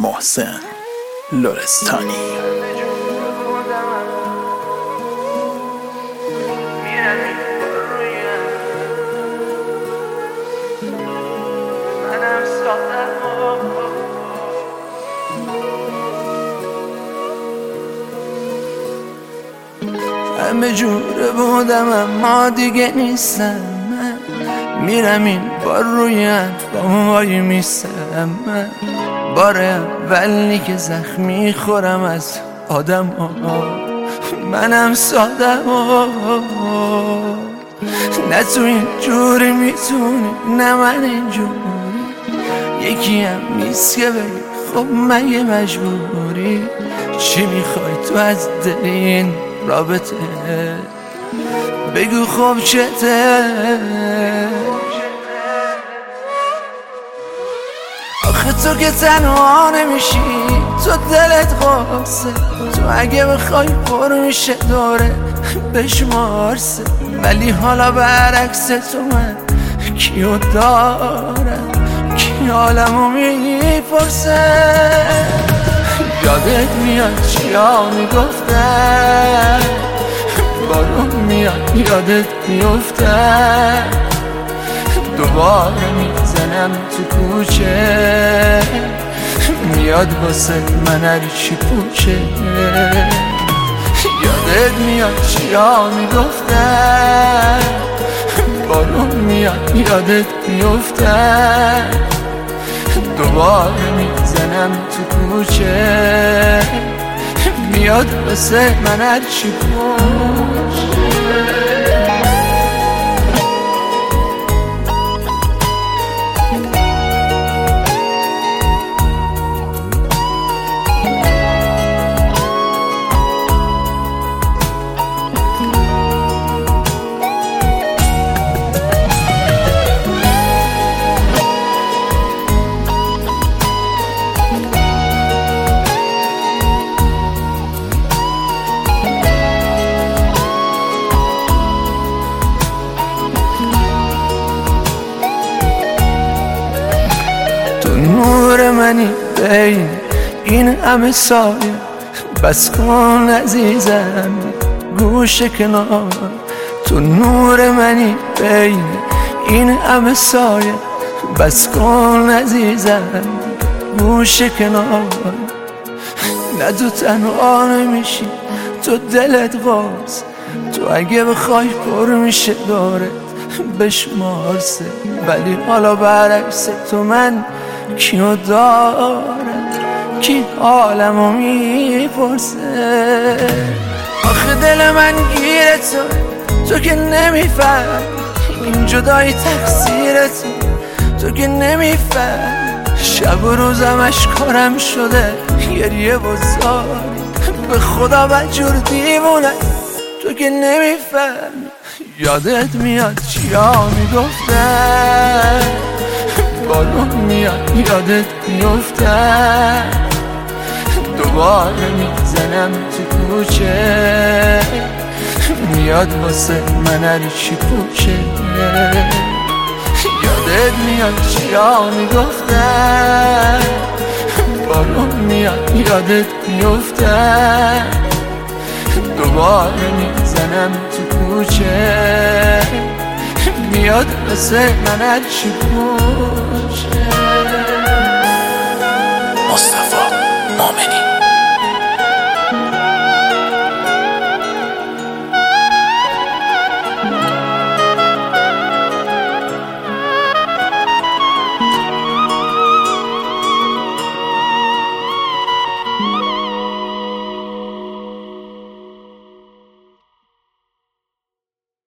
محسن لرستانی. همه جوره بودم اما دیگه نیستم. من میرم این بار روی اطفام وای میستم. من بار اولی که زخمی خورم از آدم ها. منم سادم نه تو این جوری میتونی نه من این جوری. یکی هم نیست که بگی خب مگه مجبوری. چی میخوای تو از دل این رابطه؟ بگو خب چته؟ آخه تو که تنها نمیشی، تو دلت قاسه. تو اگه بخوای پر میشه دوره بشمارسه. ولی حالا برعکس تو من کیو دارم، کی حالمو میپرسه. یادت میاد چیا میگفتن، بارون میاد یادت میفتن. دوباره میزنم تو کوچه، میاد واسه من هرچی پوچه. یادت میاد چیا میگفتن، بارون میاد یادت میفتن. دوباره میزنم تو کوچه، میاد واسه من هرچی پوچه. نور منی بین این همه سایه، بس کن عزیزم گوش کنار. تو نور منی بین این همه سایه، بس کن عزیزم گوش کنار. نه تو تنها نمیشی، تو دلت باز. تو اگه بخوای پر میشه دارت بشمارسه. ولی حالا برعکس تو من کیو دارم، کی حالمو میپرسه. آخه دل من گیره تو که نمیفهم. این جدایی تقصیر تو که نمیفهم. شب و روزم اشکارم شده گریه و زاری. به خدا بدجور دیوونه تو که نمیفهم. یادت میاد چیا میگفتن، بارون میاد یادت میفتن. دوباره میزنم تو کوچه، میاد واسه من هرچی پوچه. یادت میاد چیا میگفتن، بارون میاد یادت میفتن. دوباره میزنم تو کوچه، میاد واسه من هرچی پوچه. مصطفی مؤمنی.